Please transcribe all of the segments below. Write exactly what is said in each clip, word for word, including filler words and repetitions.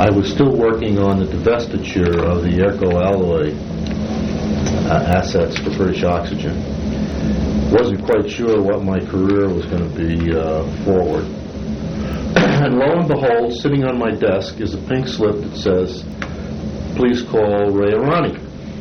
I was still working on the divestiture of the Airco Alloy uh, assets for British Oxygen. Wasn't quite sure what my career was going to be uh, forward. And lo and behold, sitting on my desk is a pink slip that says, "Please call Ray Arani."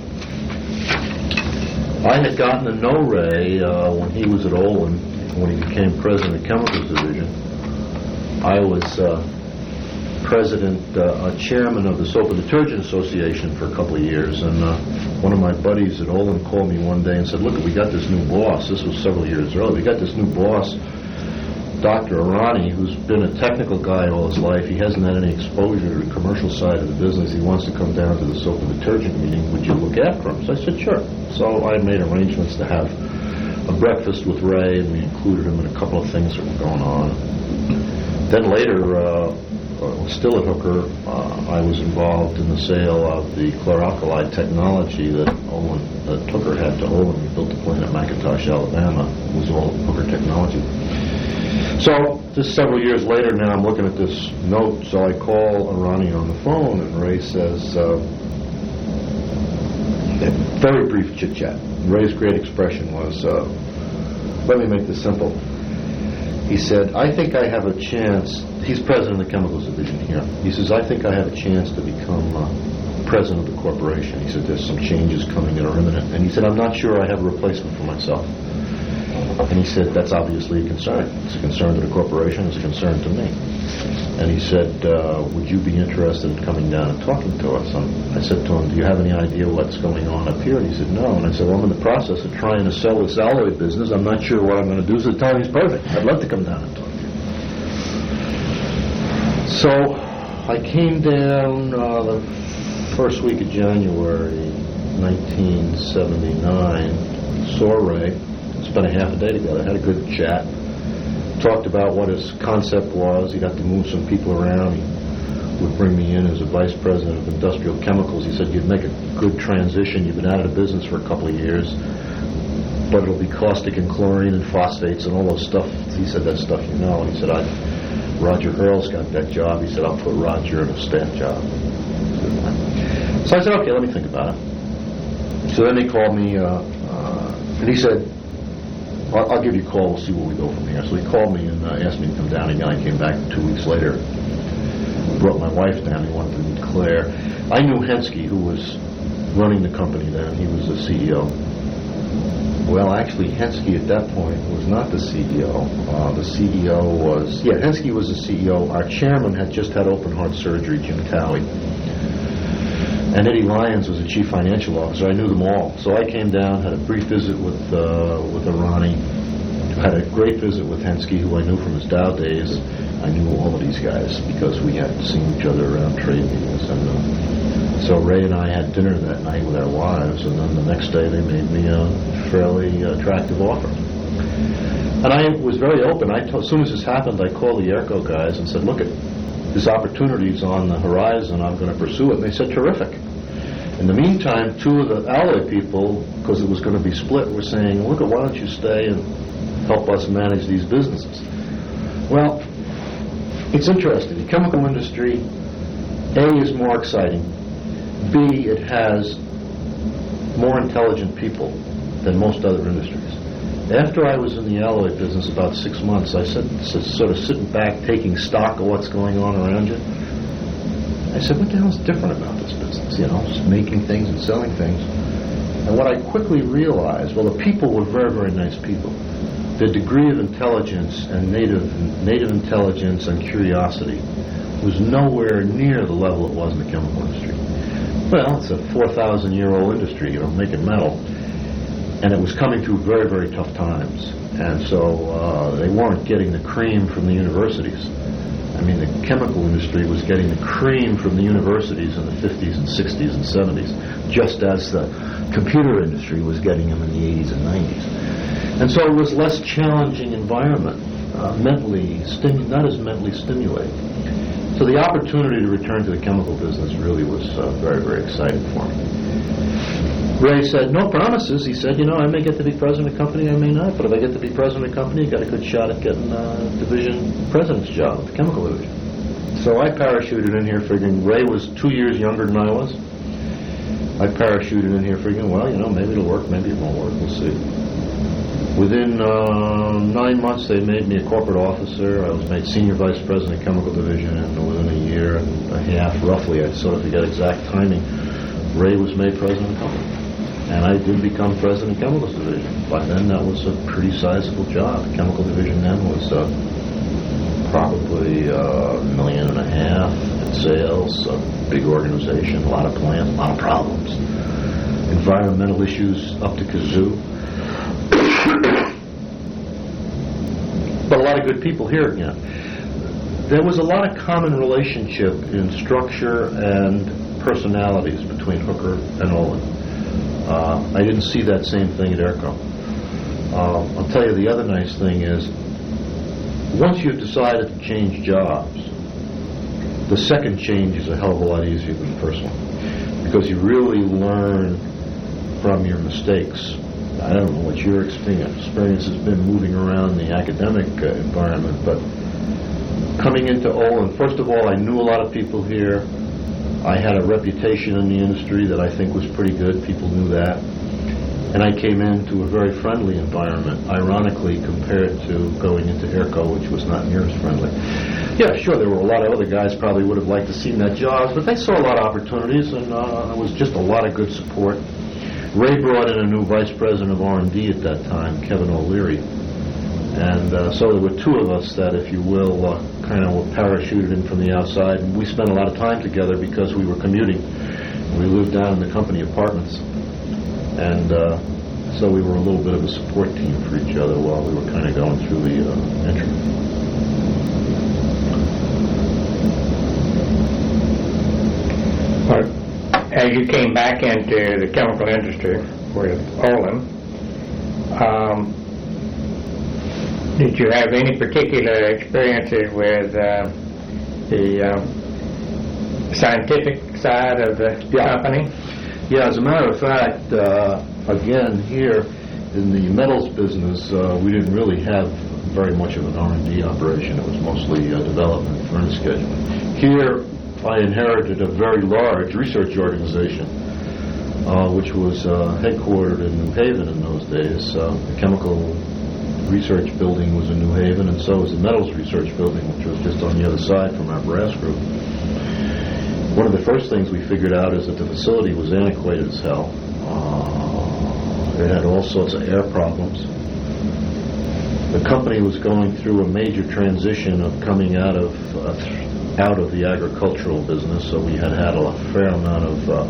I had gotten to know Ray uh, when he was at Olin, when he became president of the Chemicals Division. I was uh, president, uh, uh, chairman of the Soap and Detergent Association for a couple of years, and uh, one of my buddies at Olin called me one day and said, "Look, we got this new boss." This was several years earlier. We got this new boss, Doctor Arani, who's been a technical guy all his life. He hasn't had any exposure to the commercial side of the business. He wants to come down to the Soap and Detergent meeting. Would you look after him? So I said, sure. So I made arrangements to have a breakfast with Ray, and we included him in a couple of things that were going on. Then later, uh, uh, still at Hooker, uh, I was involved in the sale of the chlor-alkali technology that Olin, that Hooker had to Olin. We built the plant at McIntosh, Alabama. It was all Hooker technology. So, just several years later now, I'm looking at this note, so I call Arani on the phone, and Ray says, uh, very brief chit-chat. Ray's great expression was, uh, let me make this simple. He said, I think I have a chance, he's president of the Chemicals Division here. He says, I think I have a chance to become uh, president of the corporation. He said, there's some changes coming that are imminent. And he said, I'm not sure I have a replacement for myself. And he said, that's obviously a concern. It's a concern to the corporation. It's a concern to me. And he said, uh, would you be interested in coming down and talking to us? And I said to him, do you have any idea what's going on up here? And he said, no. And I said, well, I'm in the process of trying to sell this alloy business. I'm not sure what I'm going to do. So the timing's perfect. I'd love to come down and talk to you. So I came down uh, the first week of January nineteen seventy-nine, saw Ray, spent a half a day together, had a good chat, talked about what his concept was. He got to move some people around. He would bring me in as a vice president of industrial chemicals. He said, you'd make a good transition. You've been out of the business for a couple of years, but it'll be caustic and chlorine and phosphates and all those stuff. He said, that stuff you know. And he said, I, Roger Hurl's got that job. He said, I'll put Roger in a staff job. So I said, okay, let me think about it. So then they called me, uh, uh, and he said, I'll, I'll give you a call. We'll see where we go from here. So he called me and uh, asked me to come down again. I came back two weeks later. Brought my wife down. He wanted to meet Claire. I knew Henske, who was running the company then. He was the C E O. Well, actually, Henske at that point was not the C E O. Uh, the C E O was... Yeah, Henske was the C E O. Our chairman had just had open heart surgery, Jim Cowie. And Eddie Lyons was the chief financial officer. I knew them all. So I came down, had a brief visit with uh, with Arani, had a great visit with Henske, who I knew from his Dow days. I knew all of these guys because we had seen each other around trade meetings. And uh, so Ray and I had dinner that night with our wives, and then the next day they made me a fairly attractive offer. And I was very open. I told, as soon as this happened, I called the Airco guys and said, look, at this opportunity's on the horizon. I'm going to pursue it. And they said, terrific. In the meantime, two of the alloy people, because it was going to be split, were saying, look, why don't you stay and help us manage these businesses? Well, it's interesting. The chemical industry, A, is more exciting. B, it has more intelligent people than most other industries. After I was in the alloy business about six months, I said, sort of sitting back, taking stock of what's going on around you. I said, what the hell's different about this business? You know, just making things and selling things. And what I quickly realized, well, the people were very, very nice people. The degree of intelligence and native native intelligence and curiosity was nowhere near the level it was in the chemical industry. Well, it's a four thousand year old industry, you know, making metal. And it was coming through very, very tough times. And so uh, they weren't getting the cream from the universities. I mean, the chemical industry was getting the cream from the universities in the fifties and sixties and seventies, just as the computer industry was getting them in the eighties and nineties. And so it was less challenging environment, uh, mentally, stimu- not as mentally stimulating. So the opportunity to return to the chemical business really was uh, very, very exciting for me. Ray said, no promises. He said, you know, I may get to be president of the company, I may not, but if I get to be president of the company, you got a good shot at getting a uh, division president's job at the chemical division. So I parachuted in here figuring Ray was two years younger than I was. I parachuted in here figuring, well, you know, maybe it'll work, maybe it won't work, we'll see. Within uh, nine months, they made me a corporate officer. I was made senior vice president of chemical division, and within a year and a half, roughly, I sort of forget exact timing, Ray was made president of the company. And I did become president of chemicals division. By then, that was a pretty sizable job. The chemical division then was uh, probably uh, a million and a half in sales, a big organization, a lot of plants, a lot of problems. Environmental issues up to kazoo. But a lot of good people here again. There was a lot of common relationship in structure and personalities between Hooker and Olin. Uh, I didn't see that same thing at AERCO. Uh, I'll tell you the other nice thing is, once you've decided to change jobs, the second change is a hell of a lot easier than the first one, because you really learn from your mistakes. I don't know what your experience, experience has been moving around the academic uh, environment, but coming into Olin, first of all, I knew a lot of people here. I had a reputation in the industry that I think was pretty good. People knew that. And I came into a very friendly environment, ironically, compared to going into AERCO, which was not near as friendly. Yeah, sure, there were a lot of other guys probably would have liked to seen that jobs, but they saw a lot of opportunities, and uh, there was just a lot of good support. Ray brought in a new vice president of R and D at that time, Kevin O'Leary. And uh, so there were two of us that, if you will, uh, kind of were parachuted in from the outside. And we spent a lot of time together because we were commuting. We lived down in the company apartments. And uh, so we were a little bit of a support team for each other while we were kind of going through the uh, entry. Well, as you came back into the chemical industry with Olin, um, did you have any particular experiences with uh, the um, scientific side of the yeah. company? Yeah, as a matter of fact, uh, again, here in the metals business, uh, we didn't really have very much of an R and D operation. It was mostly uh, development and furnace scheduling. Here, I inherited a very large research organization, uh, which was uh, headquartered in New Haven in those days. Uh, the chemical research building was in New Haven, and so was the metals research building, which was just on the other side from our brass group. One of the first things we figured out is that the facility was antiquated as hell. Uh, it had all sorts of air problems. The company was going through a major transition of coming out of uh, th- out of the agricultural business, so we had had a fair amount of uh,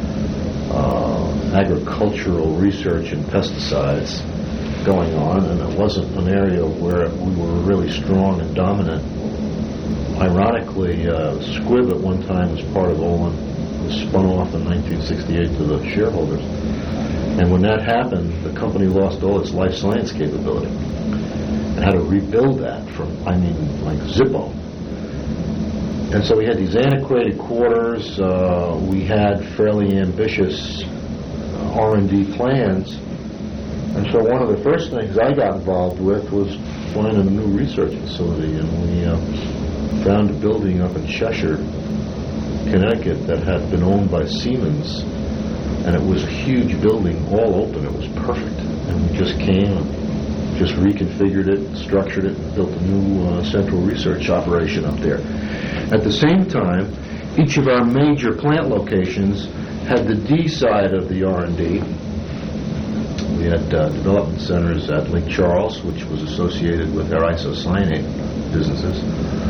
uh, agricultural research in pesticides going on, and it wasn't an area where we were really strong and dominant. Ironically, uh, Squibb at one time was part of Olin. It was spun off in nineteen sixty-eight to the shareholders. And when that happened, the company lost all its life science capability and had to rebuild that from, I mean, like Zippo. And so we had these antiquated quarters. Uh, we had fairly ambitious R and D plans. And so one of the first things I got involved with was finding a new research facility. And we uh, found a building up in Cheshire, Connecticut, that had been owned by Siemens. And it was a huge building, all open. It was perfect. And we just came and just reconfigured it, structured it, and built a new uh, central research operation up there. At the same time, each of our major plant locations had the D side of the R and D. We had uh, development centers at Lake Charles, which was associated with our isocyanate businesses.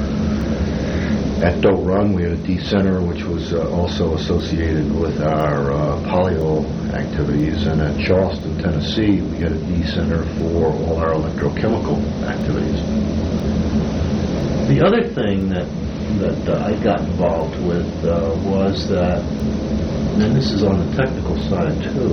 At Doe Run, we had a D center, which was uh, also associated with our uh, polyol activities. And at Charleston, Tennessee, we had a D center for all our electrochemical activities. The other thing that that uh, I got involved with uh, was that, and this is on the technical side too,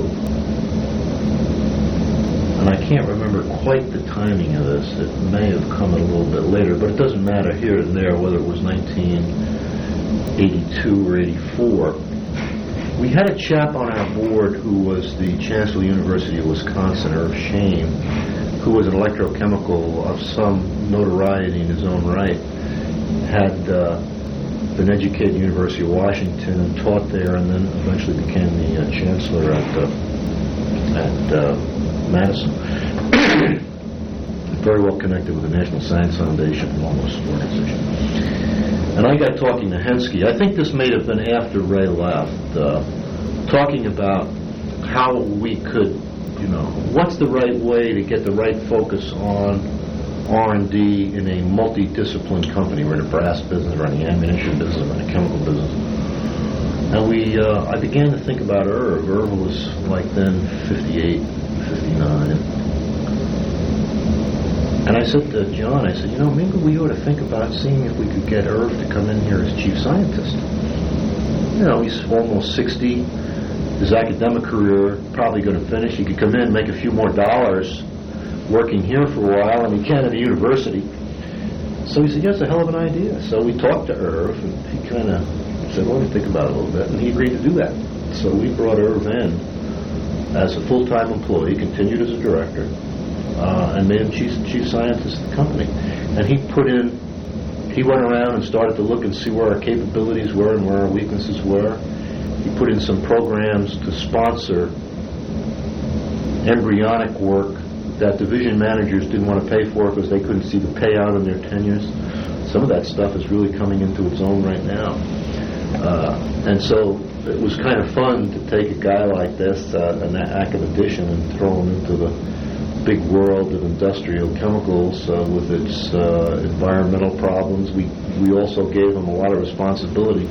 and I can't remember quite the timing of this. It may have come a little bit later, but it doesn't matter here and there whether it was nineteen eighty-two or eighty-four. We had a chap on our board who was the Chancellor of the University of Wisconsin, Irv Shame, who was an electrochemical of some notoriety in his own right. Had uh, been educated at the University of Washington and taught there, and then eventually became the uh, chancellor at uh, at uh, Madison. Very well connected with the National Science Foundation and all those organizations. And I got talking to Henske. I think this may have been after Ray left, uh, talking about how we could, you know, what's the right way to get the right focus on R and D in a multidisciplined company. We're in a brass business, we're in the ammunition business, we're in a chemical business. And we, uh, I began to think about Irv. Irv was like then fifty-eight, fifty-nine. And I said to John, I said, you know, maybe we ought to think about seeing if we could get Irv to come in here as chief scientist. You know, he's almost sixty. His academic career probably going to finish. He could come in, make a few more dollars working here for a while, and he can at the university. So he said, yes, a hell of an idea. So we talked to Irv, and he kind of said, well, let me think about it a little bit, and he agreed to do that. So we brought Irv in as a full-time employee, continued as a director, uh, and made him chief, chief scientist of the company. And he put in, he went around and started to look and see where our capabilities were and where our weaknesses were. He put in some programs to sponsor embryonic work that division managers didn't want to pay for because they couldn't see the payout on their tenures. Some of that stuff is really coming into its own right now. Uh, and so it was kind of fun to take a guy like this, uh, an academician, and throw him into the big world of industrial chemicals uh, with its uh, environmental problems. We, we also gave him a lot of responsibility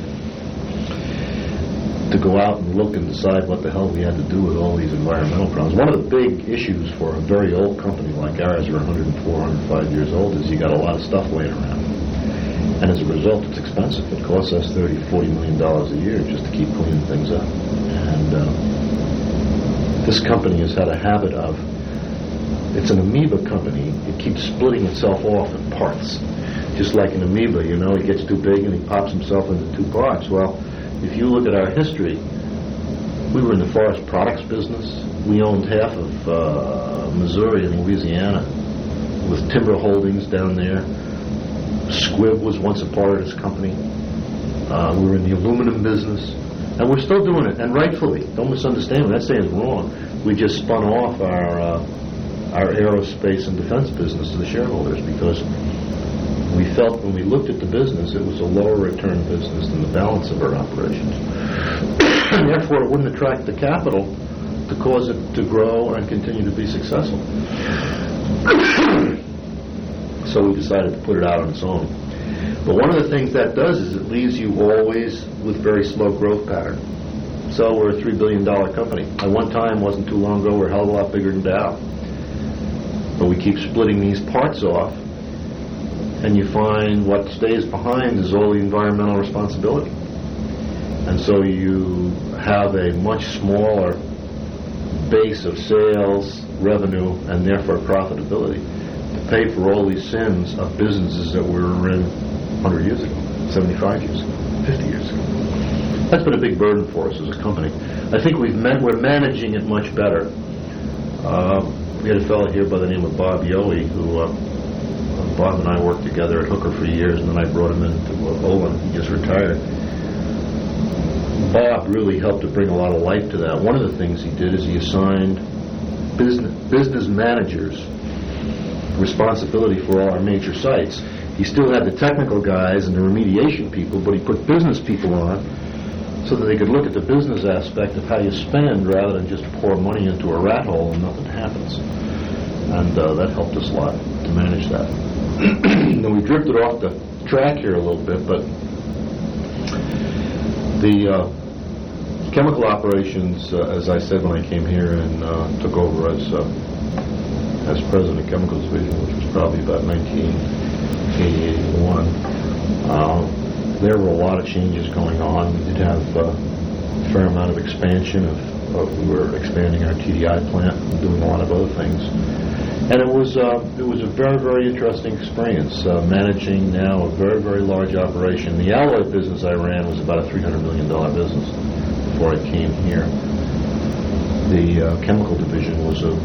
to go out and look and decide what the hell we had to do with all these environmental problems. One of the big issues for a very old company like ours, we're one hundred four, one hundred five years old, is you got a lot of stuff laying around. And as a result, it's expensive. It costs us thirty, forty million dollars a year just to keep cleaning things up. And uh, this company has had a habit of, it's an amoeba company. It keeps splitting itself off in parts. Just like an amoeba, you know, he gets too big and he pops himself into two parts. Well, if you look at our history, we were in the forest products business. We owned half of uh, Missouri and Louisiana with timber holdings down there. Squibb was once a part of this company. Uh, we were in the aluminum business. And we're still doing it, and rightfully. Don't misunderstand me. I'm not saying it's wrong. We just spun off our, uh, our aerospace and defense business to the shareholders because we felt when we looked at the business, it was a lower return business than the balance of our operations. And therefore, it wouldn't attract the capital to cause it to grow and continue to be successful. So we decided to put it out on its own. But one of the things that does is it leaves you always with very slow growth pattern. So we're a three billion dollars company. At one time, wasn't too long ago, we we're a hell of a lot bigger than Dow. But we keep splitting these parts off, and you find what stays behind is all the environmental responsibility. And so you have a much smaller base of sales, revenue, and therefore profitability to pay for all these sins of businesses that were in one hundred years ago, seventy-five years ago, fifty years ago. That's been a big burden for us as a company. I think we've met, we're managing it much better. Uh, we had a fellow here by the name of Bob Yohe who uh, Bob and I worked together at Hooker for years, and then I brought him into uh, Olin. He just retired. Bob really helped to bring a lot of light to that. One of the things he did is he assigned business, business managers responsibility for all our major sites. He still had the technical guys and the remediation people, but he put business people on so that they could look at the business aspect of how you spend rather than just pour money into a rat hole and nothing happens. And uh, that helped us a lot to manage that. Now we drifted off the track here a little bit, but the uh, chemical operations, uh, as I said when I came here and uh, took over as uh, as president of Chemicals Division, which was probably about nineteen eighty, eighty-one, uh, there were a lot of changes going on. We did have uh, a fair amount of expansion. Of, of we were expanding our T D I plant and doing a lot of other things. And it was uh, it was a very, very interesting experience, uh, managing now a very, very large operation. The alloy business I ran was about a three hundred million dollars business before I came here. The uh, chemical division was a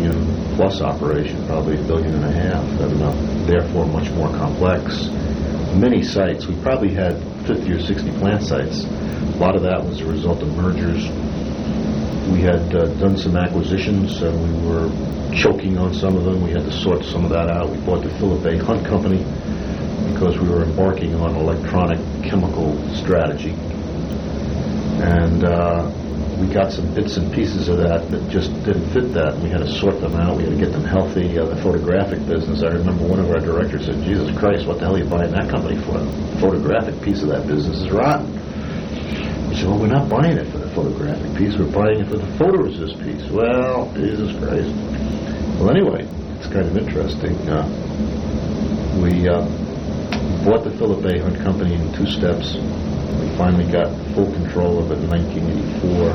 billion-plus operation, probably a billion and a half, and uh, therefore much more complex, many sites. We probably had fifty or sixty plant sites. A lot of that was a result of mergers. We had uh, done some acquisitions, and we were choking on some of them. We had to sort some of that out. We bought the Philip A. Hunt Company because we were embarking on electronic chemical strategy. And uh, we got some bits and pieces of that that just didn't fit that. We had to sort them out. We had to get them healthy. Uh, the photographic business, I remember one of our directors said, Jesus Christ, what the hell are you buying that company for? The photographic piece of that business is rotten. We said, well, we're not buying it for the photographic piece. We're buying it for the photoresist piece. Well, Jesus Christ. Well, anyway, it's kind of interesting. Uh, we uh, bought the Philip A. Hunt Company in two steps. We finally got full control of it in nineteen eighty-four.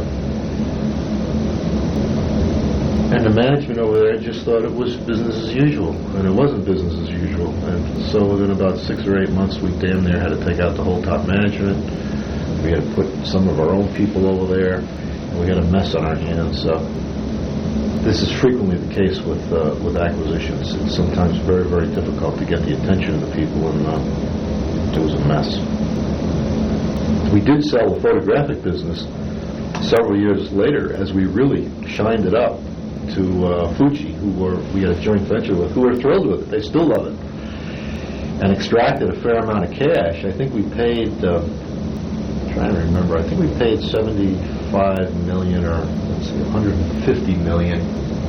And the management over there just thought it was business as usual, and it wasn't business as usual. And so within about six or eight months, we damn near had to take out the whole top management. We had to put some of our own people over there, and we had a mess on our hands. So this is frequently the case with uh, with acquisitions. It's sometimes very, very difficult to get the attention of the people, and uh, it was a mess. We did sell the photographic business several years later as we really shined it up to uh, Fuji, who were we had a joint venture with, who were thrilled with it. They still love it, and extracted a fair amount of cash. I think we paid. Uh, I'm trying to remember. I think we paid seventy-five million, or let's see, one hundred fifty million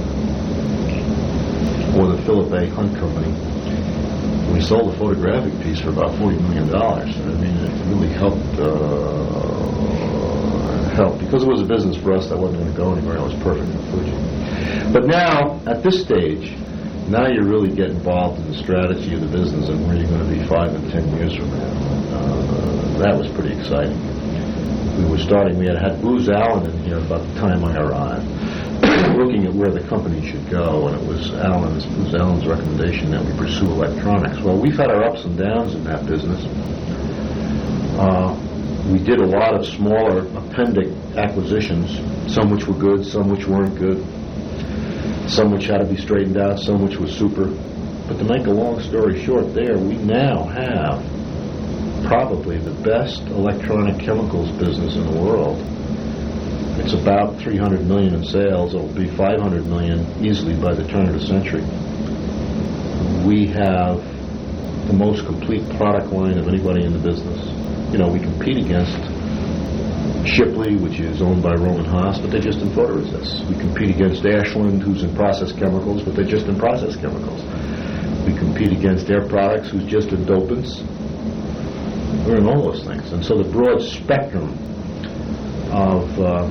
for the Philip A. Hunt Company. We sold the photographic piece for about forty million dollars. I mean, it really helped. Uh, helped because it was a business for us that wasn't going to go anywhere. It was perfect for Fuji. But now, at this stage, now you really get involved in the strategy of the business and where you're going to be five and ten years from now. Uh, that was pretty exciting. We were starting. We had had Booz Allen in here about the time I arrived, looking at where the company should go, and it was Allen's, Booz Allen's recommendation that we pursue electronics. Well, we've had our ups and downs in that business. Uh, we did a lot of smaller appendix acquisitions, some which were good, some which weren't good, some which had to be straightened out, some which was super. But to make a long story short there, we now have probably the best electronic chemicals business in the world. It's about three hundred million in sales. It will be five hundred million easily by the turn of the century. We have the most complete product line of anybody in the business. You know, we compete against Shipley, which is owned by Roman Haas, but they're just in photoresists. We compete against Ashland, who's in process chemicals, but they're just in process chemicals. We compete against Air Products, who's just in dopants. We're in all those things. And so the broad spectrum of uh,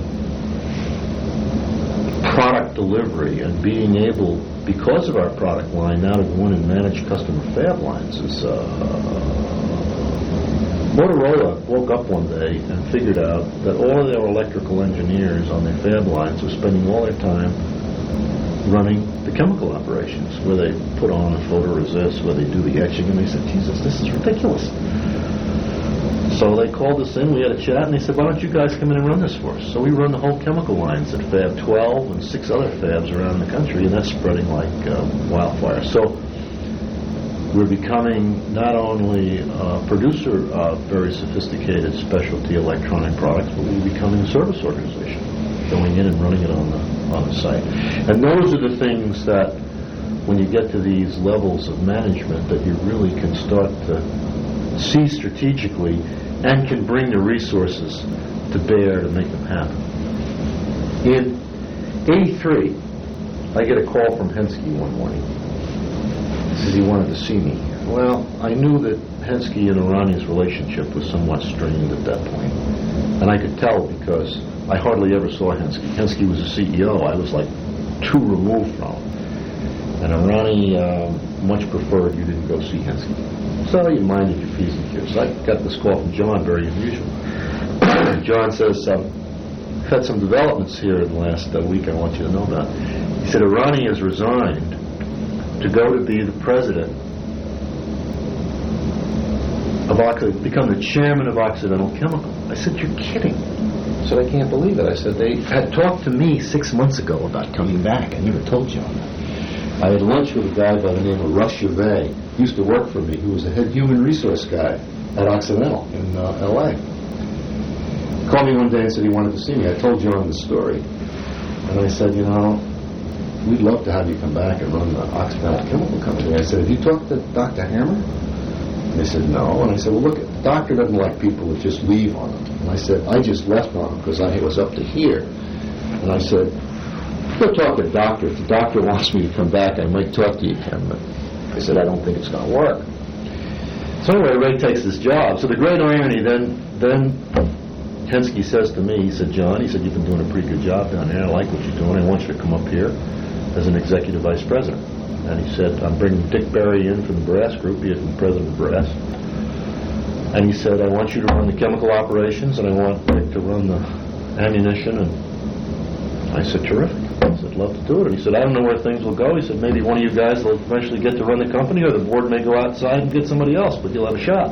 product delivery and being able, because of our product line, now to go in and manage customer fab lines is... Uh, Motorola woke up one day and figured out that all of their electrical engineers on their fab lines were spending all their time running the chemical operations, where they put on the photoresist, where they do the etching, and they said, Jesus, this is ridiculous. So they called us in, we had a chat, and they said, why don't you guys come in and run this for us? So we run the whole chemical lines at Fab twelve and six other fabs around the country, and that's spreading like uh, wildfire. So we're becoming not only a producer of very sophisticated specialty electronic products, but we're becoming a service organization, going in and running it on the on the site. And those are the things that, when you get to these levels of management, that you really can start to see strategically and can bring the resources to bear to make them happen. In eighty-three, I get a call from Henschke one morning. He says he wanted to see me. Well, I knew that Henschke and Irani's relationship was somewhat strained at that point. And I could tell because I hardly ever saw Henschke. Henschke was a C E O. I was like two removed from him. And Irani uh, much preferred you didn't go see Henschke. So you minded your P's and Q's. So I got this call from John, very unusual. John says, um, I've had some developments here in the last uh, week I want you to know about. He said, Irani has resigned to go to be the president of Occidental, become the chairman of Occidental Chemical. I said, you're kidding. I said, I can't believe it. I said, they had talked to me six months ago about coming back. I never told you on that. I had lunch with a guy by the name of Russ Gervais. He used to work for me. He was the head human resource guy at Occidental in uh, L A. He called me one day and said he wanted to see me. I told John the story. And I said, you know, we'd love to have you come back and run the Occidental Chemical Company. I said, have you talked to Doctor Hammer? And they said, no. And I said, well, look, the doctor doesn't like people that just leave on him. And I said, I just left on him because I was up to here. And I said, go talk to the doctor. If the doctor wants me to come back, I might talk to you, Ken. But I said, I don't think it's going to work. So anyway, Ray takes this job. So the great irony, then, then Henske says to me, he said, John, he said, you've been doing a pretty good job down there. I like what you're doing. I want you to come up here as an executive vice president. And he said, I'm bringing Dick Berry in from the Brass Group. He had been president of Brass. And he said, I want you to run the chemical operations, and I want Dick to run the ammunition. And I said, terrific. I said, love to do it. And he said, I don't know where things will go. He said, maybe one of you guys will eventually get to run the company, or the board may go outside and get somebody else, but you'll have a shot.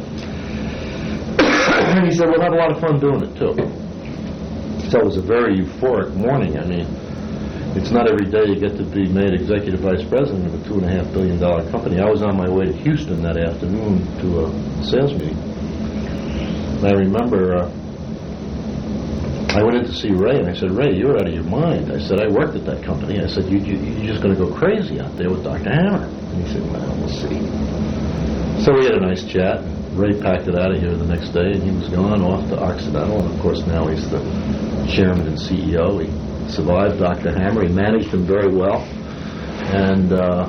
And he said, we'll have a lot of fun doing it, too. So it was a very euphoric morning. I mean, it's not every day you get to be made executive vice president of a two and a half billion dollar company. I was on my way to Houston that afternoon to a sales meeting. And I remember uh, I went in to see Ray, and I said, Ray, you're out of your mind. I said, I worked at that company. I said, you, you, you're just going to go crazy out there with Doctor Hammer. And he said, well, we'll see. So we had a nice chat. Ray packed it out of here the next day, and he was gone off to Occidental. And of course, now he's the chairman and C E O. He survived Doctor Hammer. He managed him very well. And uh,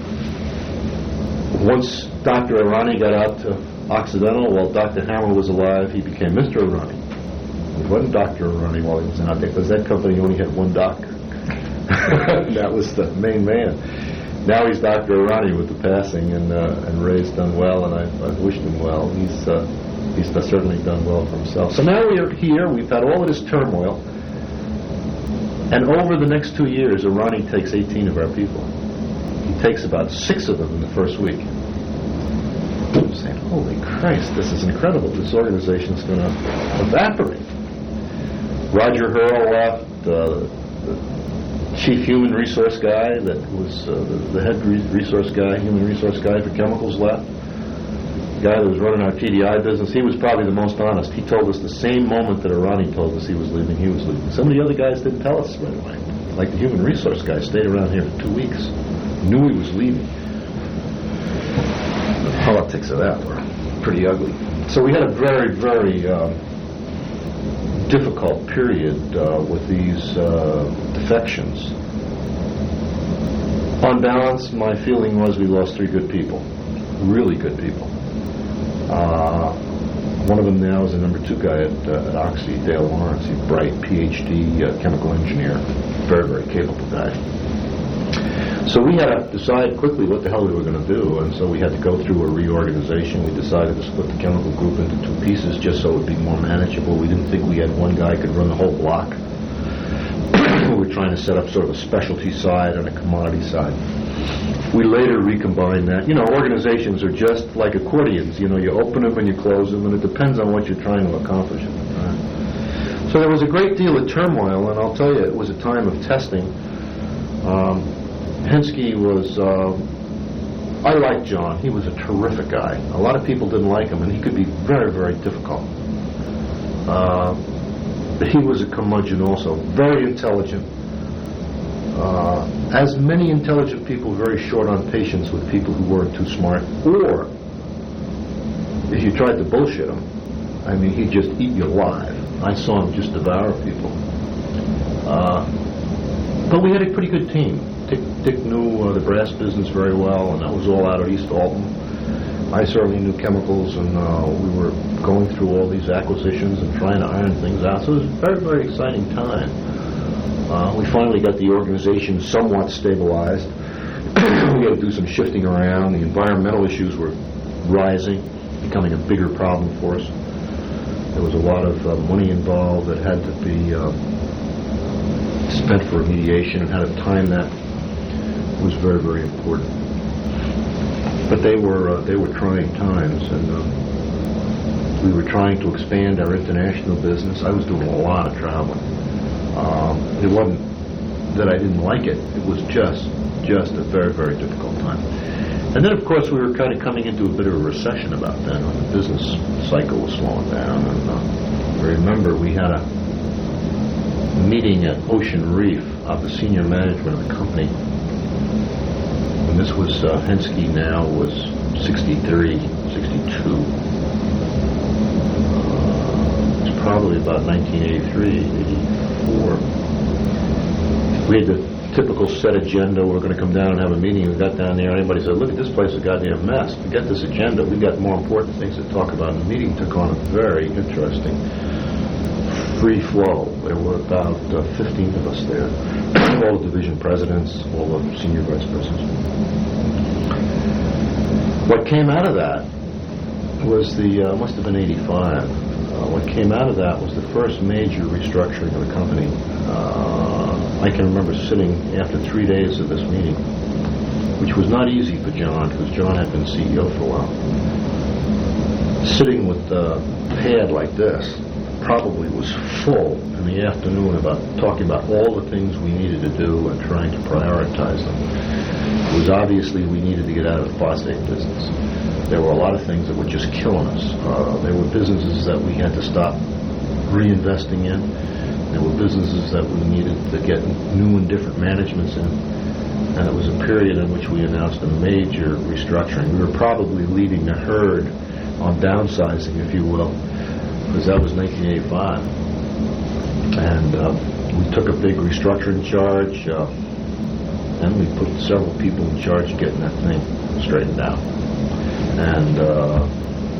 once Doctor Irani got out to Occidental, while Doctor Hammer was alive, he became Mister Irani. It wasn't Doctor Irani while he was out there, because that company only had one doctor. That was the main man. Now he's Doctor Irani with the passing, and uh, and Ray's done well, and I've, I've wished him well. He's uh, he's certainly done well for himself. So now we are here. We've had all of this turmoil. And over the next two years, Irani takes eighteen of our people. He takes about six of them in the first week. I'm saying, holy Christ, this is incredible. This organization is going to evaporate. Roger Hurl left, uh, the chief human resource guy that was uh, the, the head re- resource guy, human resource guy for chemicals left. The guy that was running our T D I business, he was probably the most honest. He told us the same moment that Irani told us he was leaving, he was leaving. Some of the other guys didn't tell us right away. Like the human resource guy stayed around here for two weeks. Knew he was leaving. The politics of that were pretty ugly. So we had a very, very uh, difficult period uh, with these uh, defections. On balance, my feeling was we lost three good people. Really good people. Uh, one of them now is the number two guy at, uh, at Oxy, Dale Lawrence. He's bright, P H D, uh, chemical engineer, very, very capable guy. So we had to decide quickly what the hell we were going to do, and so we had to go through a reorganization. We decided to split the chemical group into two pieces just so it would be more manageable. We didn't think we had one guy could run the whole block. We were trying to set up sort of a specialty side and a commodity side. We later recombined that. You know, organizations are just like accordions. You know, you open them and you close them, and it depends on what you're trying to accomplish at the time. So there was a great deal of turmoil, and I'll tell you, it was a time of testing. Um, Henske was, uh, I liked John. He was a terrific guy. A lot of people didn't like him, and he could be very, very difficult. Uh, but he was a curmudgeon also, very intelligent. Uh, as many intelligent people, very short on patience with people who weren't too smart. Or, if you tried to bullshit him, I mean, he'd just eat you alive. I saw him just devour people. Uh, but we had a pretty good team. Dick, Dick knew uh, the brass business very well, and that was all out of East Alton. I certainly knew chemicals, and uh, we were going through all these acquisitions and trying to iron things out. So it was a very, very exciting time. Uh, we finally got the organization somewhat stabilized. We had to do some shifting around. The environmental issues were rising, becoming a bigger problem for us. There was a lot of uh, money involved that had to be uh, spent for remediation, and how to time that was very, very important. But they were uh, they were trying times, and uh, we were trying to expand our international business. I was doing a lot of traveling. Um, it wasn't that I didn't like it. It was just, just a very, very difficult time. And then, of course, we were kind of coming into a bit of a recession about then, when the business cycle was slowing down. And uh, I remember we had a meeting at Ocean Reef of the senior management of the company. And this was, uh, Henschke now was sixty-three, sixty-two. Uh, it's probably about nineteen eighty-three, eighty-four. We had the typical set agenda. We're going to come down and have a meeting. We got down there. Anybody said, "Look at this place, a goddamn mess." Forget this agenda. We got more important things to talk about. And the meeting took on a very interesting free flow. There were about uh, fifteen of us there, all the division presidents, all the senior vice presidents. What came out of that was the uh, must have been eighty-five. Uh, what came out of that was the first major restructuring of the company. Uh, I can remember sitting after three days of this meeting, which was not easy for John, because John had been C E O for a while. Sitting with a pad like this, probably was full in the afternoon, about talking about all the things we needed to do and trying to prioritize them. It was obviously we needed to get out of the phosphate business. There were a lot of things that were just killing us. Uh, there were businesses that we had to stop reinvesting in. There were businesses that we needed to get new and different managements in. And it was a period in which we announced a major restructuring. We were probably leading the herd on downsizing, if you will, because that was nineteen eighty-five. And uh, we took a big restructuring charge, uh, and we put several people in charge of getting that thing straightened out. And uh,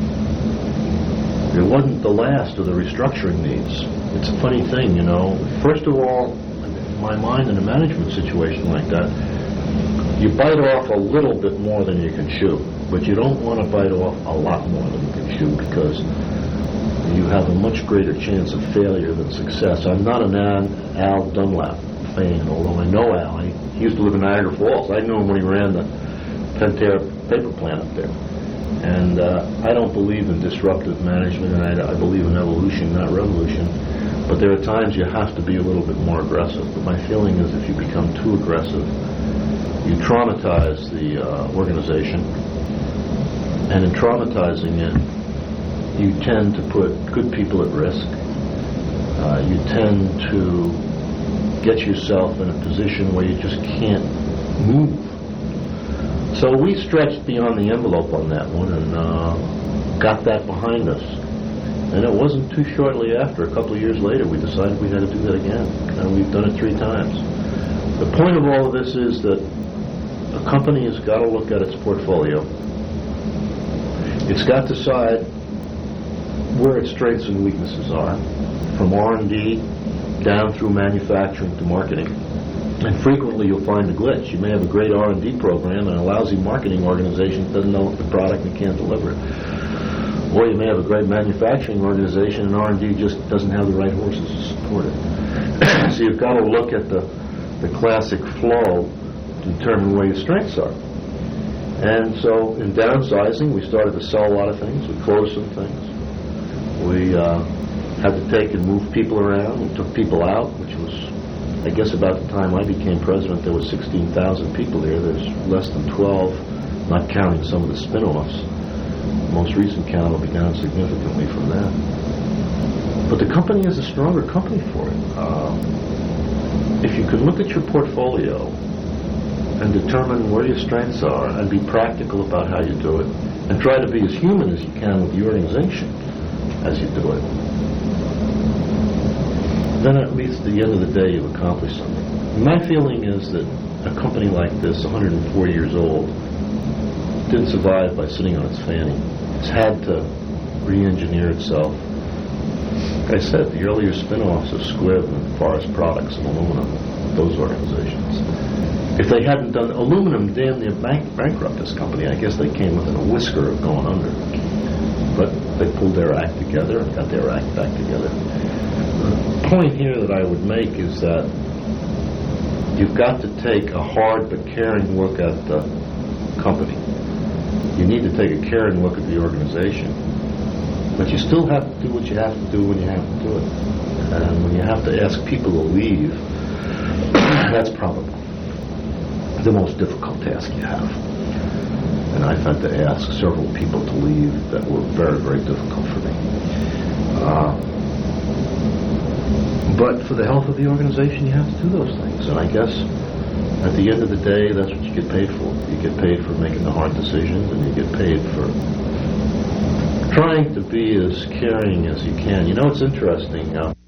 it wasn't the last of the restructuring needs. It's a funny thing, you know. First of all, in my mind, in a management situation like that, you bite off a little bit more than you can chew, but you don't want to bite off a lot more than you can chew, because you have a much greater chance of failure than success. I'm not an Al Dunlap fan, although I know Al. He used to live in Niagara Falls. I knew him when he ran the Pentair paper plant up there. And uh, I don't believe in disruptive management, and I, I believe in evolution, not revolution. But there are times you have to be a little bit more aggressive. But my feeling is if you become too aggressive, you traumatize the uh, organization. And in traumatizing it, you tend to put good people at risk. Uh, you tend to get yourself in a position where you just can't move. So we stretched beyond the envelope on that one and uh, got that behind us. And it wasn't too shortly after, a couple of years later, we decided we had to do that again. And we've done it three times. The point of all of this is that a company has got to look at its portfolio. It's got to decide where its strengths and weaknesses are, from R and D down through manufacturing to marketing. And frequently you'll find a glitch. You may have a great R and D program and a lousy marketing organization that doesn't know the product and can't deliver it. Or you may have a great manufacturing organization and R and D just doesn't have the right horses to support it. So you've got to look at the, the classic flow to determine where your strengths are. And so in downsizing, we started to sell a lot of things. We closed some things. We uh, had to take and move people around. We took people out, which was, I guess about the time I became president, there was sixteen thousand people there. There's less than twelve, not counting some of the spin-offs. The most recent count will be down significantly from that. But the company is a stronger company for it. Uh, if you can look at your portfolio and determine where your strengths are and be practical about how you do it, and try to be as human as you can with the organization as you do it, then at least at the end of the day you've accomplished something. My feeling is that a company like this, one hundred four years old, didn't survive by sitting on its fanny. It's had to re-engineer itself. Like I said, the earlier spin-offs of Squibb and Forest Products and Aluminum, those organizations. If they hadn't done, Aluminum damn near bank, bankrupt this company. I guess they came within a whisker of going under. But they pulled their act together and got their act back together. The point here that I would make is that you've got to take a hard but caring look at the company. You need to take a caring look at the organization. But you still have to do what you have to do when you have to do it. And when you have to ask people to leave, That's probably the most difficult task you have. And I've had to ask several people to leave that were very, very difficult for me. Uh, but for the health of the organization, you have to do those things. And I guess at the end of the day, that's what you get paid for. You get paid for making the hard decisions, and you get paid for trying to be as caring as you can. You know, it's interesting. Uh,